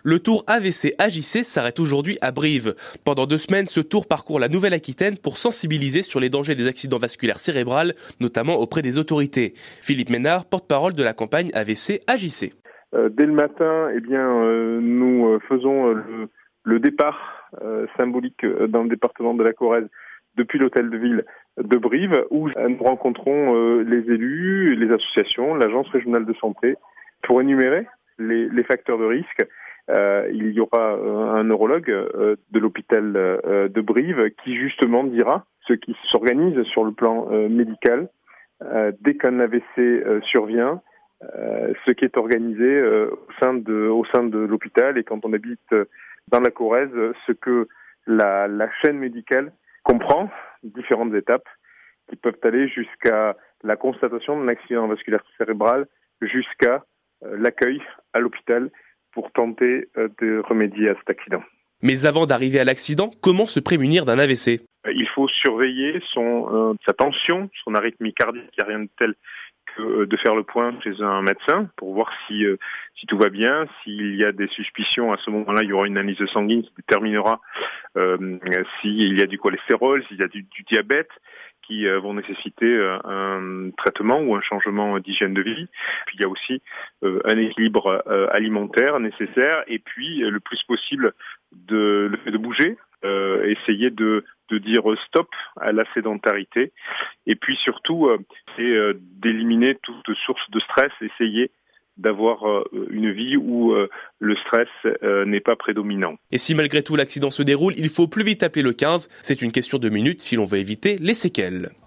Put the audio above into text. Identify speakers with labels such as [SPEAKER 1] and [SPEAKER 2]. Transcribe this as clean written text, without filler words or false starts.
[SPEAKER 1] Le Tour AVC-AJC s'arrête aujourd'hui à Brive. Pendant 2 semaines, ce tour parcourt la Nouvelle-Aquitaine pour sensibiliser sur les dangers des accidents vasculaires cérébrales, notamment auprès des autorités. Philippe Ménard, porte-parole de la campagne AVC-AJC.
[SPEAKER 2] Dès le matin, nous faisons le départ symbolique dans le département de la Corrèze depuis l'hôtel de ville de Brive, où nous rencontrons les élus, les associations, l'agence régionale de santé, pour énumérer les facteurs de risque. Il y aura un neurologue de l'hôpital de Brive qui justement dira ce qui s'organise sur le plan médical dès qu'un AVC survient, ce qui est organisé au sein de l'hôpital, et quand on habite dans la Corrèze, ce que la chaîne médicale comprend, différentes étapes qui peuvent aller jusqu'à la constatation d'un accident vasculaire cérébral, jusqu'à l'accueil à l'hôpital pour tenter de remédier à cet accident.
[SPEAKER 1] Mais avant d'arriver à l'accident, comment se prémunir d'un AVC ?
[SPEAKER 2] Il faut surveiller sa tension, son arythmie cardiaque. Il n'y a rien de tel que de faire le point chez un médecin pour voir si tout va bien. S'il y a des suspicions, à ce moment-là, il y aura une analyse sanguine qui déterminera s'il y a du cholestérol, s'il y a du diabète, qui vont nécessiter un traitement ou un changement d'hygiène de vie. Puis il y a aussi un équilibre alimentaire nécessaire, et puis le plus possible le fait de bouger, essayer de dire stop à la sédentarité, et puis surtout c'est d'éliminer toute source de stress, essayer d'avoir une vie où le stress n'est pas prédominant.
[SPEAKER 1] Et si malgré tout l'accident se déroule, il faut plus vite appeler le 15. C'est une question de minutes si l'on veut éviter les séquelles.